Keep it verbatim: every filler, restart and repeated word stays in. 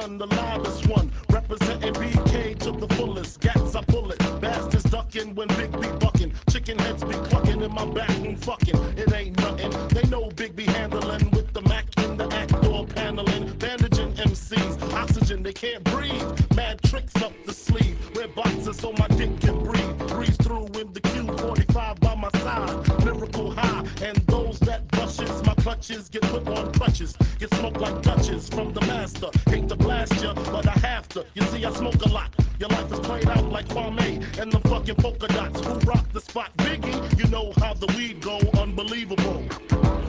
son, the livest one. Representing B K to the fullest. Gats, I pull it. Bastards ducking when Big B bucking. Chicken heads be clucking in my back room fucking. It ain't nothing. They know Big B handling with the Mac in the act door paneling. Bandaging M Cs. Oxygen, they can't breathe. Mad tricks up the sleeve. Wear boxes so my dick can breathe. Breeze through in the Q forty-five by my side. Miracle high. And those that brushes my clutches get put on crutches. Get smoked like Dutches from the master. Hate to blast ya, but I have to. You see, I smoke a lot. Your life is played out like Kwame and the fucking polka dots. Who rock the spot? Biggie, you know how the weed go. Unbelievable.